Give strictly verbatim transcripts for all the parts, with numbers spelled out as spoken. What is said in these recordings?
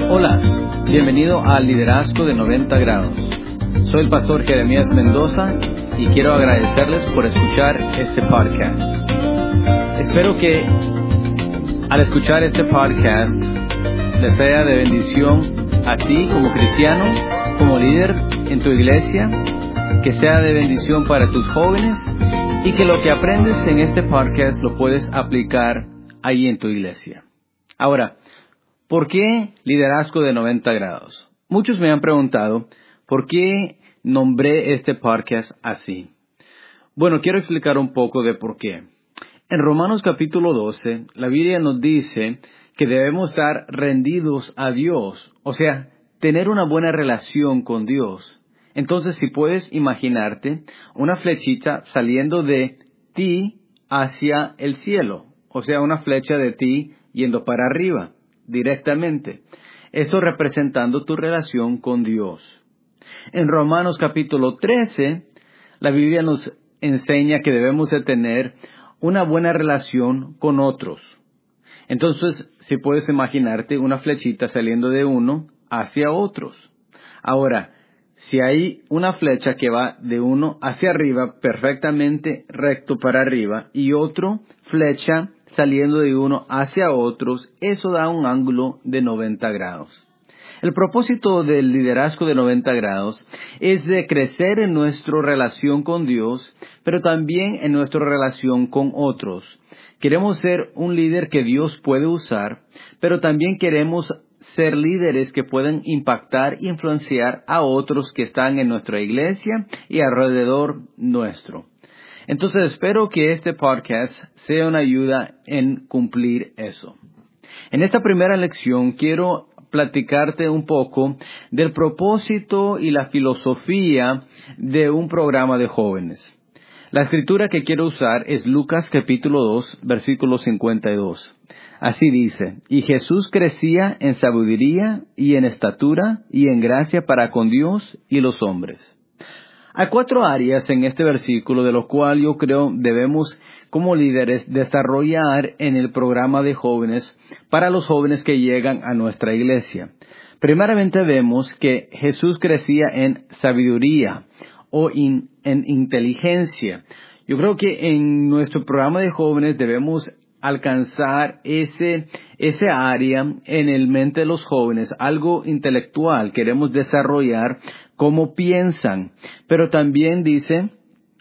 Hola, bienvenido al Liderazgo de noventa grados. Soy el pastor Jeremías Mendoza y quiero agradecerles por escuchar este podcast. Espero que al escuchar este podcast les sea de bendición a ti como cristiano, como líder en tu iglesia, que sea de bendición para tus jóvenes y que lo que aprendes en este podcast lo puedes aplicar ahí en tu iglesia. Ahora, ¿por qué liderazgo de noventa grados? Muchos me han preguntado, ¿por qué nombré este podcast así? Bueno, quiero explicar un poco de por qué. En Romanos capítulo doce, la Biblia nos dice que debemos estar rendidos a Dios, o sea, tener una buena relación con Dios. Entonces, si puedes imaginarte una flechita saliendo de ti hacia el cielo, o sea, una flecha de ti yendo para arriba directamente. Eso representando tu relación con Dios. En Romanos capítulo trece, la Biblia nos enseña que debemos de tener una buena relación con otros. Entonces, si puedes imaginarte una flechita saliendo de uno hacia otros. Ahora, si hay una flecha que va de uno hacia arriba, perfectamente recto para arriba, y otro flecha saliendo de uno hacia otros, eso da un ángulo de noventa grados. El propósito del liderazgo de noventa grados es de crecer en nuestra relación con Dios, pero también en nuestra relación con otros. Queremos ser un líder que Dios puede usar, pero también queremos ser líderes que pueden impactar e influenciar a otros que están en nuestra iglesia y alrededor nuestro. Entonces espero que este podcast sea una ayuda en cumplir eso. En esta primera lección quiero platicarte un poco del propósito y la filosofía de un programa de jóvenes. La escritura que quiero usar es Lucas capítulo dos, versículo cincuenta y dos. Así dice, y Jesús crecía en sabiduría y en estatura y en gracia para con Dios y los hombres. Hay cuatro áreas en este versículo de lo cual yo creo debemos como líderes desarrollar en el programa de jóvenes para los jóvenes que llegan a nuestra iglesia. Primeramente vemos que Jesús crecía en sabiduría o in, en inteligencia. Yo creo que en nuestro programa de jóvenes debemos alcanzar ese, ese área en el mente de los jóvenes, algo intelectual. Queremos desarrollar cómo piensan, pero también dice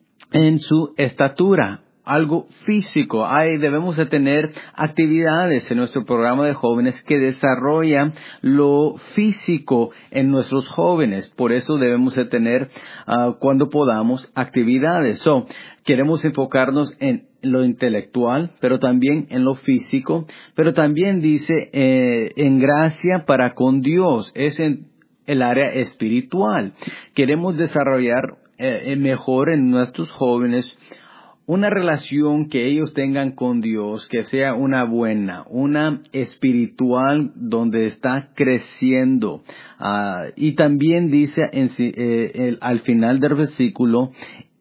en su estatura, algo físico. Hay, debemos de tener actividades en nuestro programa de jóvenes que desarrollan lo físico en nuestros jóvenes. Por eso debemos de tener, uh, cuando podamos, actividades. So, queremos enfocarnos en lo intelectual, pero también en lo físico, pero también dice eh, en gracia para con Dios. Es en el área espiritual. Queremos desarrollar eh, mejor en nuestros jóvenes una relación que ellos tengan con Dios, que sea una buena, una espiritual donde está creciendo. Uh, y también dice en, eh, el, al final del versículo,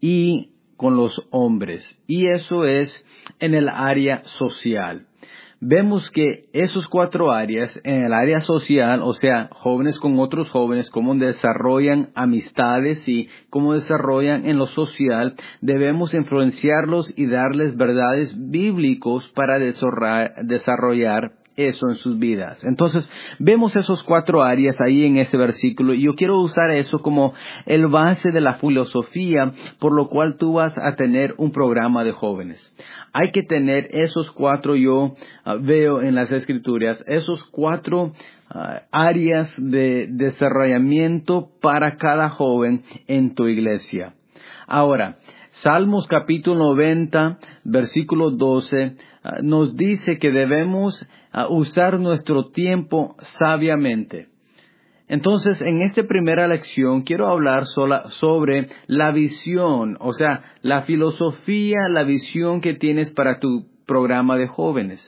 y con los hombres. Y eso es en el área social. Vemos que esos cuatro áreas, en el área social, o sea, jóvenes con otros jóvenes, cómo desarrollan amistades y cómo desarrollan en lo social, debemos influenciarlos y darles verdades bíblicos para desarrollar eso en sus vidas. Entonces, vemos esos cuatro áreas ahí en ese versículo y yo quiero usar eso como el base de la filosofía por lo cual tú vas a tener un programa de jóvenes. Hay que tener esos cuatro, yo uh, veo en las escrituras, esos cuatro uh, áreas de desarrollamiento para cada joven en tu iglesia. Ahora, Salmos capítulo noventa, versículo doce, uh, nos dice que debemos uh, usar nuestro tiempo sabiamente. Entonces, en esta primera lección quiero hablar sola, sobre la visión, o sea, la filosofía, la visión que tienes para tu programa de jóvenes.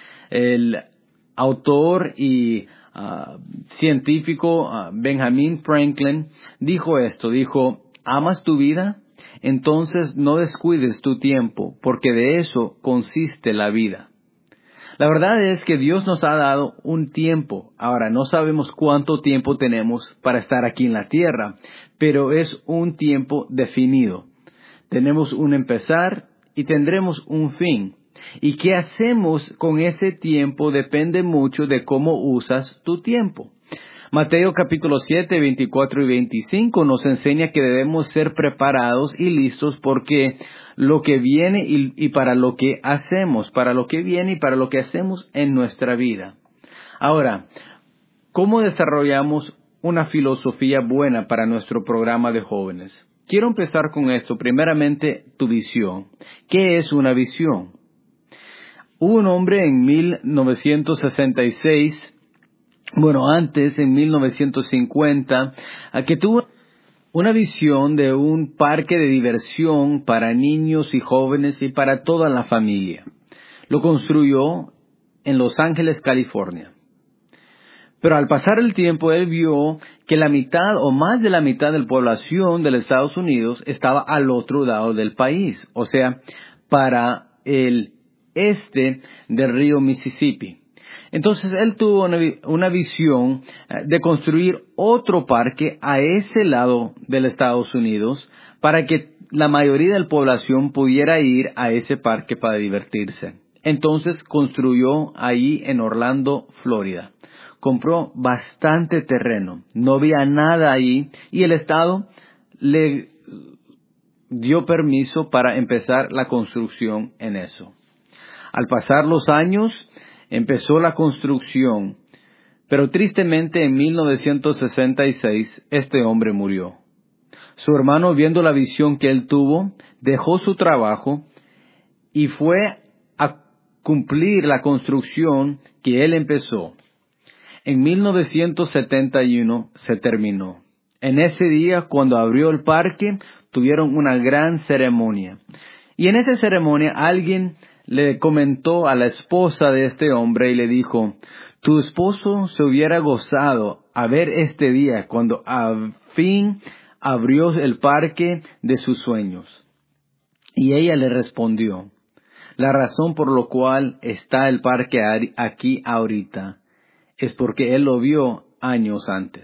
El autor y uh, científico uh, Benjamin Franklin dijo esto, dijo, ¿amas tu vida? Entonces no descuides tu tiempo, porque de eso consiste la vida. La verdad es que Dios nos ha dado un tiempo. Ahora, no sabemos cuánto tiempo tenemos para estar aquí en la tierra, pero es un tiempo definido. Tenemos un empezar y tendremos un fin. Y qué hacemos con ese tiempo depende mucho de cómo usas tu tiempo. Mateo capítulo siete, veinticuatro y veinticinco nos enseña que debemos ser preparados y listos porque lo que viene y, y para lo que hacemos, para lo que viene y para lo que hacemos en nuestra vida. Ahora, ¿cómo desarrollamos una filosofía buena para nuestro programa de jóvenes? Quiero empezar con esto. Primeramente, tu visión. ¿Qué es una visión? Hubo un hombre en mil novecientos sesenta y seis, bueno, antes, en mil novecientos cincuenta, que tuvo una visión de un parque de diversión para niños y jóvenes y para toda la familia. Lo construyó en Los Ángeles, California. Pero al pasar el tiempo, él vio que la mitad o más de la mitad de la población de los Estados Unidos estaba al otro lado del país, o sea, para el este del río Mississippi. Entonces, él tuvo una, una visión de construir otro parque a ese lado del Estados Unidos para que la mayoría de la población pudiera ir a ese parque para divertirse. Entonces, construyó ahí en Orlando, Florida. Compró bastante terreno, no había nada ahí y el Estado le dio permiso para empezar la construcción en eso. Al pasar los años, empezó la construcción, pero tristemente en mil novecientos sesenta y seis este hombre murió. Su hermano, viendo la visión que él tuvo, dejó su trabajo y fue a cumplir la construcción que él empezó. En mil novecientos setenta y uno se terminó. En ese día, cuando abrió el parque, tuvieron una gran ceremonia. Y en esa ceremonia alguien le comentó a la esposa de este hombre y le dijo, tu esposo se hubiera gozado a ver este día cuando al fin abrió el parque de sus sueños. Y ella le respondió, la razón por la cual está el parque aquí ahorita es porque él lo vio años antes.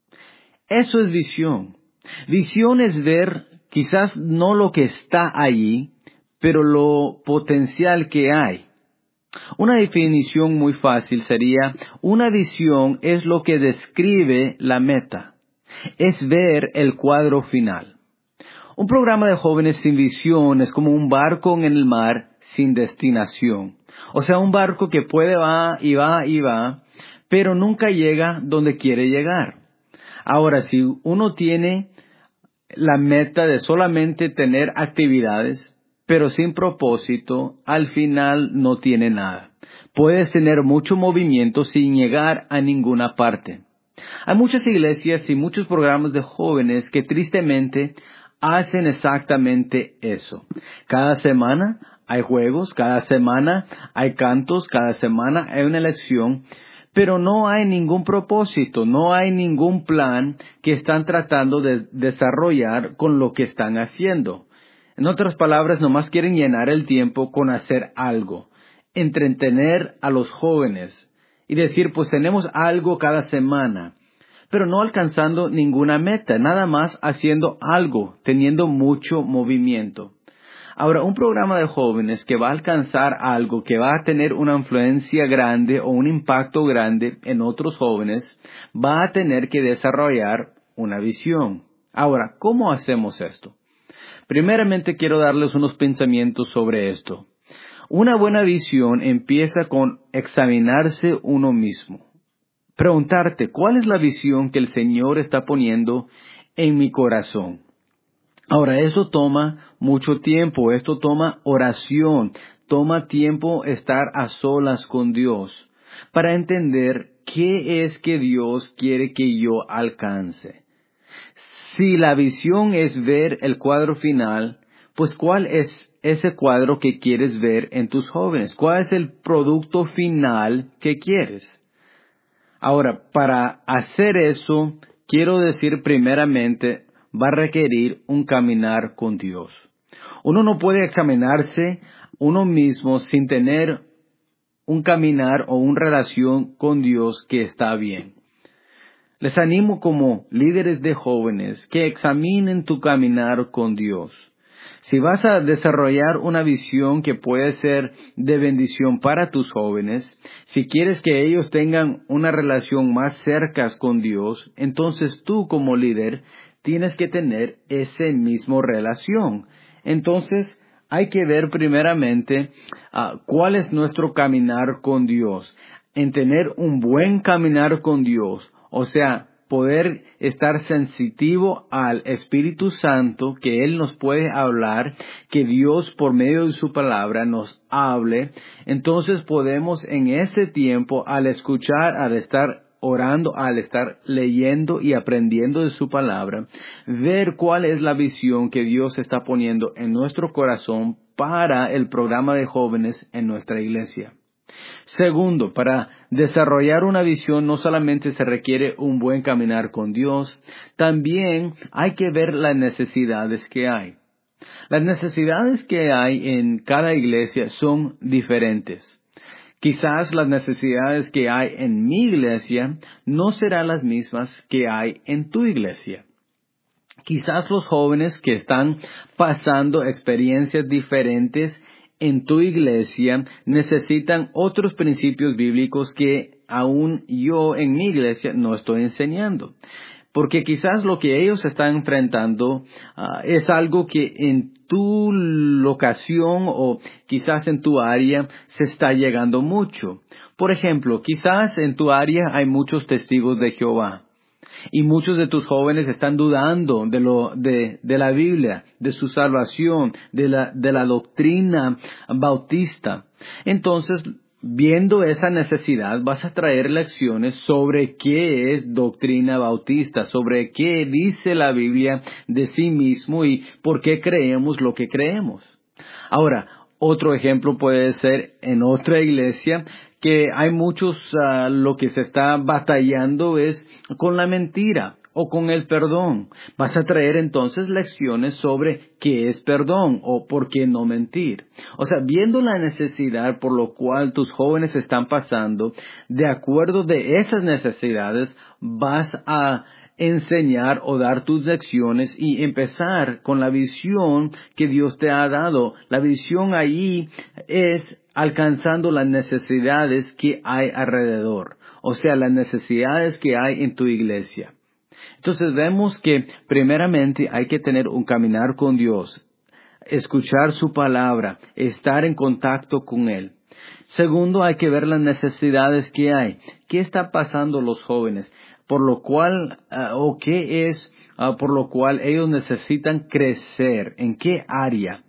Eso es visión. Visión es ver quizás no lo que está allí, pero lo potencial que hay. Una definición muy fácil sería, una visión es lo que describe la meta. Es ver el cuadro final. Un programa de jóvenes sin visión es como un barco en el mar sin destinación. O sea, un barco que puede va y va y va, pero nunca llega donde quiere llegar. Ahora, si uno tiene la meta de solamente tener actividades, pero sin propósito, al final no tiene nada. Puedes tener mucho movimiento sin llegar a ninguna parte. Hay muchas iglesias y muchos programas de jóvenes que tristemente hacen exactamente eso. Cada semana hay juegos, cada semana hay cantos, cada semana hay una lección, pero no hay ningún propósito, no hay ningún plan que están tratando de desarrollar con lo que están haciendo. En otras palabras, nomás quieren llenar el tiempo con hacer algo, entretener a los jóvenes y decir, pues tenemos algo cada semana, pero no alcanzando ninguna meta, nada más haciendo algo, teniendo mucho movimiento. Ahora, un programa de jóvenes que va a alcanzar algo, que va a tener una influencia grande o un impacto grande en otros jóvenes, va a tener que desarrollar una visión. Ahora, ¿cómo hacemos esto? Primeramente quiero darles unos pensamientos sobre esto. Una buena visión empieza con examinarse uno mismo. Preguntarte, ¿cuál es la visión que el Señor está poniendo en mi corazón? Ahora, eso toma mucho tiempo, esto toma oración, toma tiempo estar a solas con Dios para entender qué es que Dios quiere que yo alcance. Si la visión es ver el cuadro final, pues ¿cuál es ese cuadro que quieres ver en tus jóvenes? ¿Cuál es el producto final que quieres? Ahora, para hacer eso, quiero decir primeramente, va a requerir un caminar con Dios. Uno no puede examinarse uno mismo sin tener un caminar o una relación con Dios que está bien. Les animo como líderes de jóvenes que examinen tu caminar con Dios. Si vas a desarrollar una visión que puede ser de bendición para tus jóvenes, si quieres que ellos tengan una relación más cerca con Dios, entonces tú como líder tienes que tener esa misma relación. Entonces hay que ver primeramente uh, cuál es nuestro caminar con Dios. En tener un buen caminar con Dios, o sea, poder estar sensitivo al Espíritu Santo, que Él nos puede hablar, que Dios por medio de su palabra nos hable. Entonces podemos en ese tiempo, al escuchar, al estar orando, al estar leyendo y aprendiendo de su palabra, ver cuál es la visión que Dios está poniendo en nuestro corazón para el programa de jóvenes en nuestra iglesia. Segundo, para desarrollar una visión no solamente se requiere un buen caminar con Dios, también hay que ver las necesidades que hay. Las necesidades que hay en cada iglesia son diferentes. Quizás las necesidades que hay en mi iglesia no serán las mismas que hay en tu iglesia. Quizás los jóvenes que están pasando experiencias diferentes en tu iglesia necesitan otros principios bíblicos que aún yo en mi iglesia no estoy enseñando. Porque quizás lo que ellos están enfrentando uh, es algo que en tu locación o quizás en tu área se está llegando mucho. Por ejemplo, quizás en tu área hay muchos testigos de Jehová. Y muchos de tus jóvenes están dudando de lo, de, de la Biblia, de su salvación, de la, de la doctrina bautista. Entonces, viendo esa necesidad, vas a traer lecciones sobre qué es doctrina bautista, sobre qué dice la Biblia de sí mismo y por qué creemos lo que creemos. Ahora, otro ejemplo puede ser en otra iglesia que hay muchos, uh, lo que se está batallando es con la mentira o con el perdón. Vas a traer entonces lecciones sobre qué es perdón o por qué no mentir. O sea, viendo la necesidad por lo cual tus jóvenes están pasando, de acuerdo de esas necesidades, vas a enseñar o dar tus lecciones y empezar con la visión que Dios te ha dado. La visión ahí es alcanzando las necesidades que hay alrededor, o sea, las necesidades que hay en tu iglesia. Entonces vemos que primeramente hay que tener un caminar con Dios, escuchar su palabra, estar en contacto con Él. Segundo, hay que ver las necesidades que hay. ¿Qué está pasando los jóvenes? Por lo cual, uh, o qué es uh, por lo cual ellos necesitan crecer, ¿en qué área?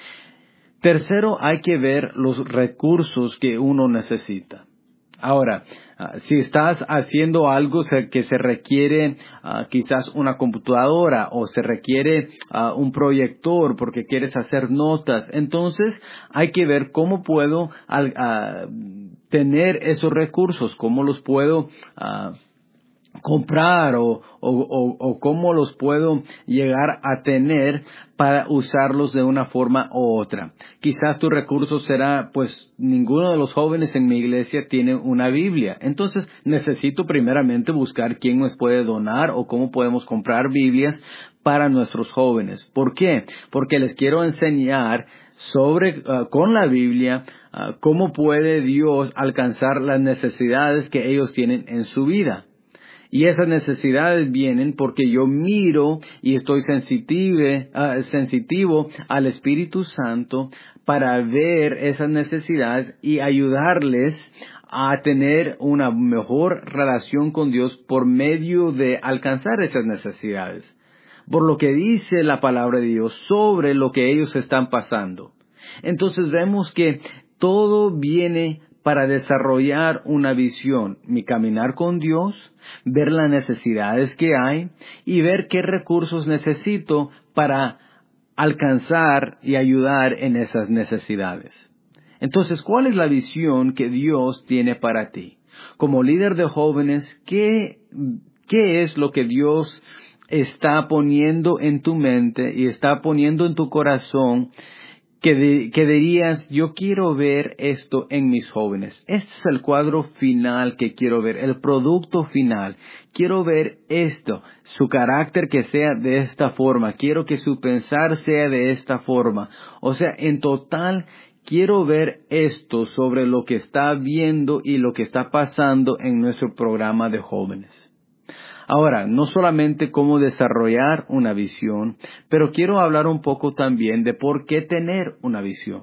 Tercero, hay que ver los recursos que uno necesita. Ahora, uh, si estás haciendo algo que se requiere uh, quizás una computadora o se requiere uh, un proyector porque quieres hacer notas, entonces hay que ver cómo puedo uh, tener esos recursos, cómo los puedo uh, comprar o, o, o, o cómo los puedo llegar a tener para usarlos de una forma u otra. Quizás tu recurso será, pues, ninguno de los jóvenes en mi iglesia tiene una Biblia. Entonces, necesito primeramente buscar quién nos puede donar o cómo podemos comprar Biblias para nuestros jóvenes. ¿Por qué? Porque les quiero enseñar sobre, uh, con la Biblia, uh, cómo puede Dios alcanzar las necesidades que ellos tienen en su vida. Y esas necesidades vienen porque yo miro y estoy sensitive, uh, sensitivo al Espíritu Santo para ver esas necesidades y ayudarles a tener una mejor relación con Dios por medio de alcanzar esas necesidades. Por lo que dice la palabra de Dios sobre lo que ellos están pasando. Entonces vemos que todo viene para desarrollar una visión, mi caminar con Dios, ver las necesidades que hay y ver qué recursos necesito para alcanzar y ayudar en esas necesidades. Entonces, ¿cuál es la visión que Dios tiene para ti? Como líder de jóvenes, ¿qué, qué es lo que Dios está poniendo en tu mente y está poniendo en tu corazón que, de, que dirías, yo quiero ver esto en mis jóvenes. Este es el cuadro final que quiero ver, el producto final. Quiero ver esto, su carácter que sea de esta forma. Quiero que su pensar sea de esta forma. O sea, en total, quiero ver esto sobre lo que está viendo y lo que está pasando en nuestro programa de jóvenes. Ahora, no solamente cómo desarrollar una visión, pero quiero hablar un poco también de por qué tener una visión.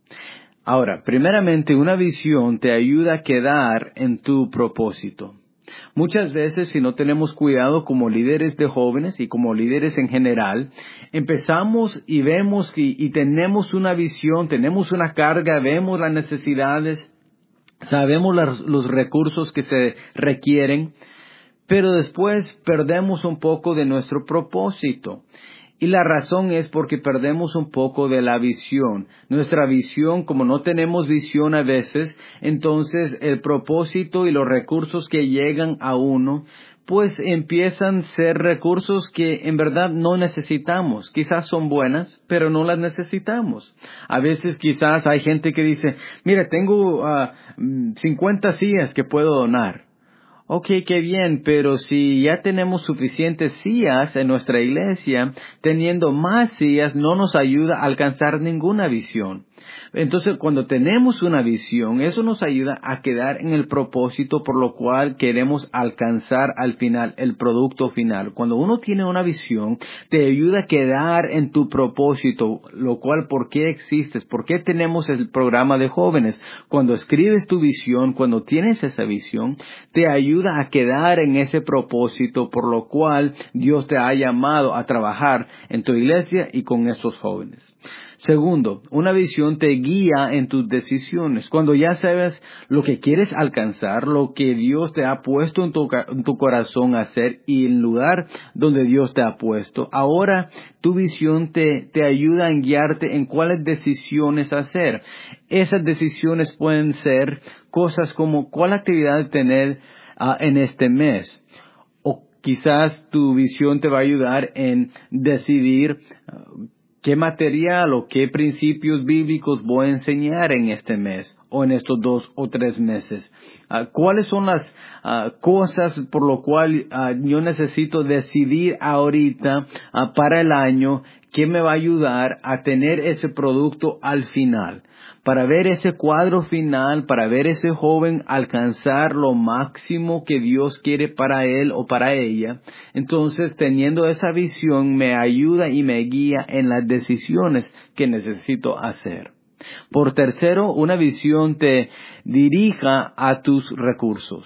Ahora, primeramente, una visión te ayuda a quedar en tu propósito. Muchas veces, si no tenemos cuidado como líderes de jóvenes y como líderes en general, empezamos y vemos y, y tenemos una visión, tenemos una carga, vemos las necesidades, sabemos las, los recursos que se requieren, pero después perdemos un poco de nuestro propósito. Y la razón es porque perdemos un poco de la visión. Nuestra visión, como no tenemos visión a veces, entonces el propósito y los recursos que llegan a uno, pues empiezan a ser recursos que en verdad no necesitamos. Quizás son buenas, pero no las necesitamos. A veces quizás hay gente que dice, mira, tengo uh, cincuenta sillas que puedo donar. Ok, qué bien, pero si ya tenemos suficientes sillas en nuestra iglesia, teniendo más sillas no nos ayuda a alcanzar ninguna visión. Entonces, cuando tenemos una visión, eso nos ayuda a quedar en el propósito por lo cual queremos alcanzar al final, el producto final. Cuando uno tiene una visión, te ayuda a quedar en tu propósito, lo cual, ¿por qué existes? ¿Por qué tenemos el programa de jóvenes? Cuando escribes tu visión, cuando tienes esa visión, te ayuda a quedar en ese propósito por lo cual Dios te ha llamado a trabajar en tu iglesia y con estos jóvenes. Segundo, una visión te guía en tus decisiones. Cuando ya sabes lo que quieres alcanzar, lo que Dios te ha puesto en tu, en tu corazón a hacer y el lugar donde Dios te ha puesto, ahora tu visión te, te ayuda a guiarte en cuáles decisiones hacer. Esas decisiones pueden ser cosas como cuál actividad tener uh, en este mes. O quizás tu visión te va a ayudar en decidir uh, ¿qué material o qué principios bíblicos voy a enseñar en este mes o en estos dos o tres meses? Uh, ¿Cuáles son las uh, cosas por lo cual uh, yo necesito decidir ahorita uh, para el año que me va a ayudar a tener ese producto al final? Para ver ese cuadro final, para ver ese joven alcanzar lo máximo que Dios quiere para él o para ella. Entonces, teniendo esa visión, me ayuda y me guía en las decisiones que necesito hacer. Por tercero, una visión te dirija a tus recursos.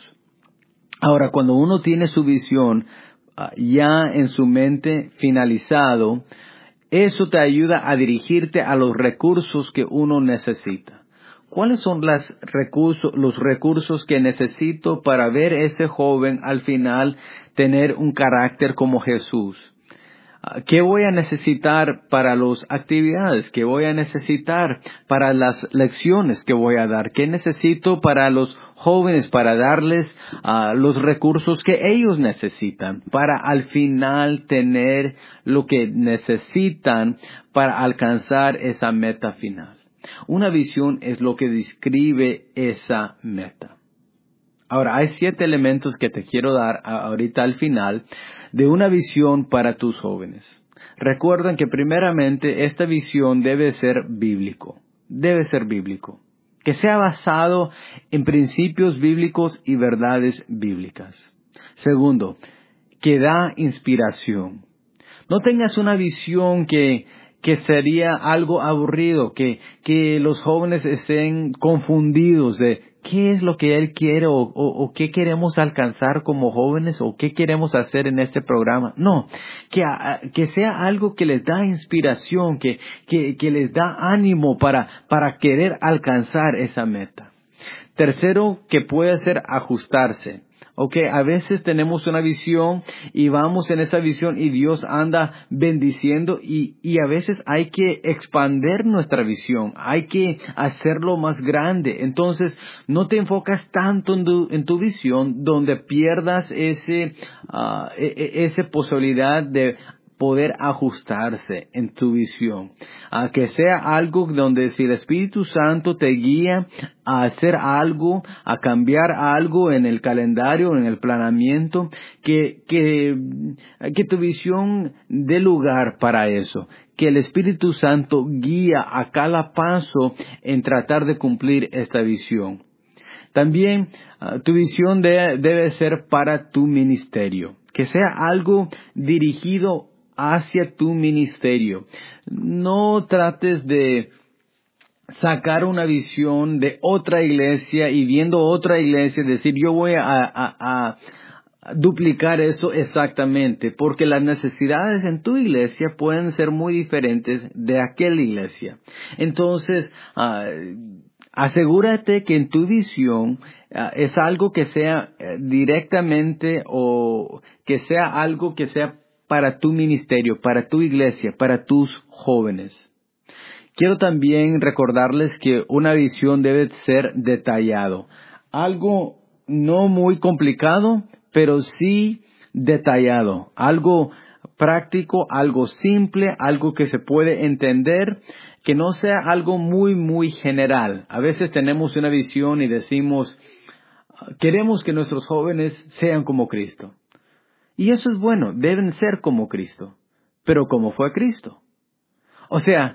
Ahora, cuando uno tiene su visión uh, ya en su mente finalizado, eso te ayuda a dirigirte a los recursos que uno necesita. ¿Cuáles son las recursos, los recursos que necesito para ver ese joven al final tener un carácter como Jesús? ¿Qué voy a necesitar para las actividades? ¿Qué voy a necesitar para las lecciones que voy a dar? ¿Qué necesito para los jóvenes para darles uh, los recursos que ellos necesitan para al final tener lo que necesitan para alcanzar esa meta final? Una visión es lo que describe esa meta. Ahora, hay siete elementos que te quiero dar ahorita al final de una visión para tus jóvenes. Recuerden que primeramente esta visión debe ser bíblico. Debe ser bíblico. Que sea basado en principios bíblicos y verdades bíblicas. Segundo, que da inspiración. No tengas una visión que, que sería algo aburrido, que, que los jóvenes estén confundidos de qué es lo que él quiere o, o, o qué queremos alcanzar como jóvenes o qué queremos hacer en este programa. No, que, que sea algo que les da inspiración, que, que, que les da ánimo para, para querer alcanzar esa meta. Tercero, que puede ser ajustarse. Ok, a veces tenemos una visión y vamos en esa visión y Dios anda bendiciendo y, y a veces hay que expandir nuestra visión, hay que hacerlo más grande. Entonces, no te enfocas tanto en tu, en tu visión donde pierdas ese, uh, esa posibilidad de poder ajustarse en tu visión. A que sea algo donde si el Espíritu Santo te guía a hacer algo, a cambiar algo en el calendario, en el planeamiento, que, que, que tu visión dé lugar para eso. Que el Espíritu Santo guía a cada paso en tratar de cumplir esta visión. También uh, tu visión de, debe ser para tu ministerio. Que sea algo dirigido hacia tu ministerio. No trates de sacar una visión de otra iglesia y viendo otra iglesia decir yo voy a, a, a duplicar eso exactamente, porque las necesidades en tu iglesia pueden ser muy diferentes de aquella iglesia. Entonces, uh, asegúrate que en tu visión uh, es algo que sea uh, directamente o que sea algo que sea para tu ministerio, para tu iglesia, para tus jóvenes. Quiero también recordarles que una visión debe ser detallado. Algo no muy complicado, pero sí detallado. Algo práctico, algo simple, algo que se puede entender, que no sea algo muy, muy general. A veces tenemos una visión y decimos, queremos que nuestros jóvenes sean como Cristo. Y eso es bueno, deben ser como Cristo. Pero ¿cómo fue Cristo? O sea,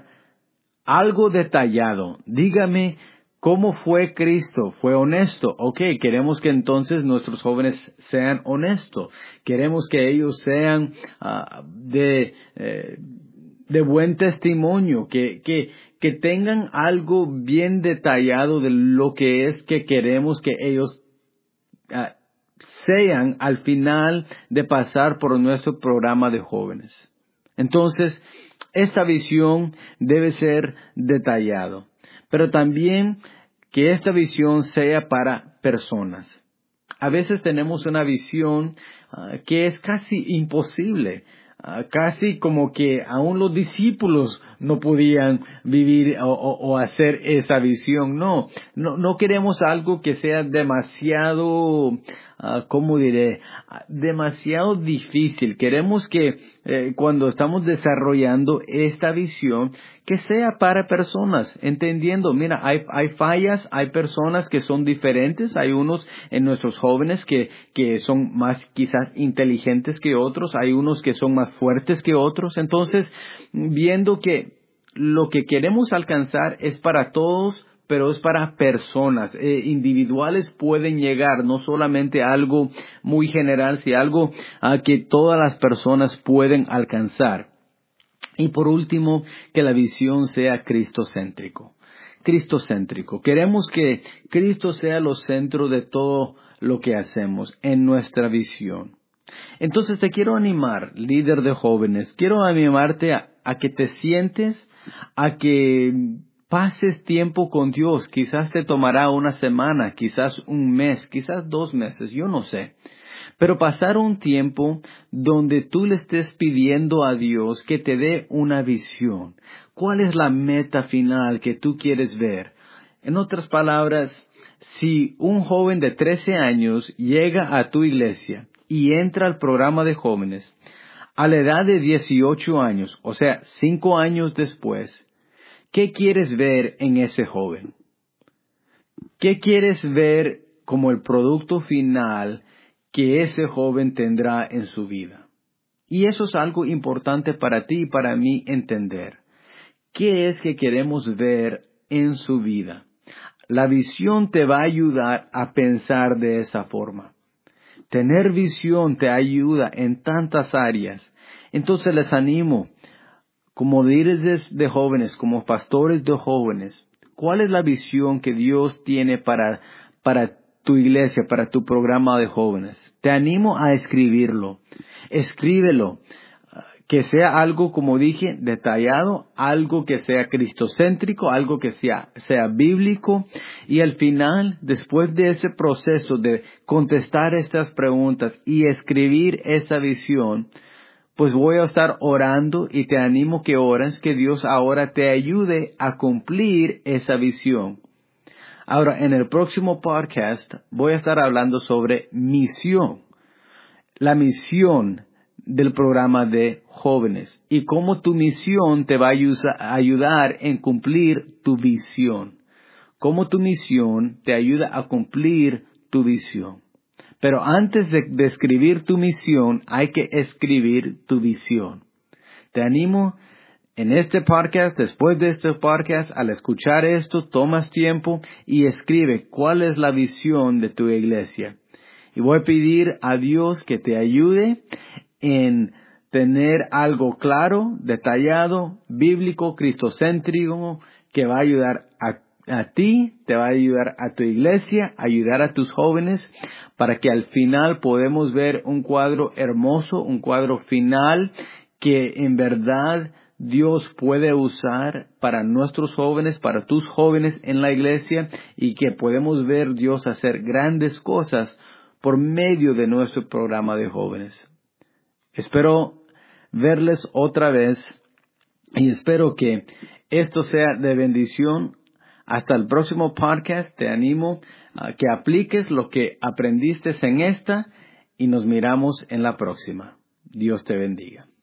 algo detallado. Dígame cómo fue Cristo. ¿Fue honesto? Ok, queremos que entonces nuestros jóvenes sean honestos. Queremos que ellos sean uh, de, eh, de buen testimonio. Que, que, que tengan algo bien detallado de lo que es que queremos que ellos uh, sean al final de pasar por nuestro programa de jóvenes. Entonces, esta visión debe ser detallado, pero también que esta visión sea para personas. A veces tenemos una visión uh, que es casi imposible, uh, casi como que aún los discípulos no podían vivir o, o, o hacer esa visión. No, no, no queremos algo que sea demasiado, uh, ¿cómo diré? Demasiado difícil. Queremos que eh, cuando estamos desarrollando esta visión, que sea para personas, entendiendo, mira, hay, hay fallas, hay personas que son diferentes, hay unos en nuestros jóvenes que, que son más quizás inteligentes que otros, hay unos que son más fuertes que otros. Entonces, viendo que lo que queremos alcanzar es para todos, pero es para personas. Eh, individuales pueden llegar, no solamente algo muy general, sino algo a que todas las personas pueden alcanzar. Y por último, que la visión sea cristocéntrico. Cristocéntrico. Queremos que Cristo sea el centro de todo lo que hacemos en nuestra visión. Entonces te quiero animar, líder de jóvenes, quiero animarte a, a que te sientes, a que pases tiempo con Dios. Quizás te tomará una semana, quizás un mes, quizás dos meses, yo no sé. Pero pasar un tiempo donde tú le estés pidiendo a Dios que te dé una visión. ¿Cuál es la meta final que tú quieres ver? En otras palabras, si un joven de trece años llega a tu iglesia y entra al programa de jóvenes, a la edad de dieciocho años, o sea, cinco años después, ¿qué quieres ver en ese joven? ¿Qué quieres ver como el producto final que ese joven tendrá en su vida? Y eso es algo importante para ti y para mí entender. ¿Qué es que queremos ver en su vida? La visión te va a ayudar a pensar de esa forma. Tener visión te ayuda en tantas áreas. Entonces les animo, como líderes de jóvenes, como pastores de jóvenes, ¿cuál es la visión que Dios tiene para, para tu iglesia, para tu programa de jóvenes? Te animo a escribirlo. Escríbelo. Que sea algo, como dije, detallado, algo que sea cristocéntrico, algo que sea, sea bíblico. Y al final, después de ese proceso de contestar estas preguntas y escribir esa visión, pues voy a estar orando y te animo que ores, que Dios ahora te ayude a cumplir esa visión. Ahora, en el próximo podcast voy a estar hablando sobre misión. La misión del programa de jóvenes y cómo tu misión te va a ayudar en cumplir tu visión. Cómo tu misión te ayuda a cumplir tu visión. Pero antes de, de escribir tu misión, hay que escribir tu visión. Te animo en este podcast, después de este podcast, al escuchar esto, tomas tiempo y escribe cuál es la visión de tu iglesia. Y voy a pedir a Dios que te ayude en tener algo claro, detallado, bíblico, cristocéntrico, que va a ayudar a a ti, te va a ayudar a tu iglesia, ayudar a tus jóvenes, para que al final podamos ver un cuadro hermoso, un cuadro final que en verdad Dios puede usar para nuestros jóvenes, para tus jóvenes en la iglesia, y que podemos ver Dios hacer grandes cosas por medio de nuestro programa de jóvenes. Espero verles otra vez y espero que esto sea de bendición. Hasta el próximo podcast, te animo a que apliques lo que aprendiste en esta y nos miramos en la próxima. Dios te bendiga.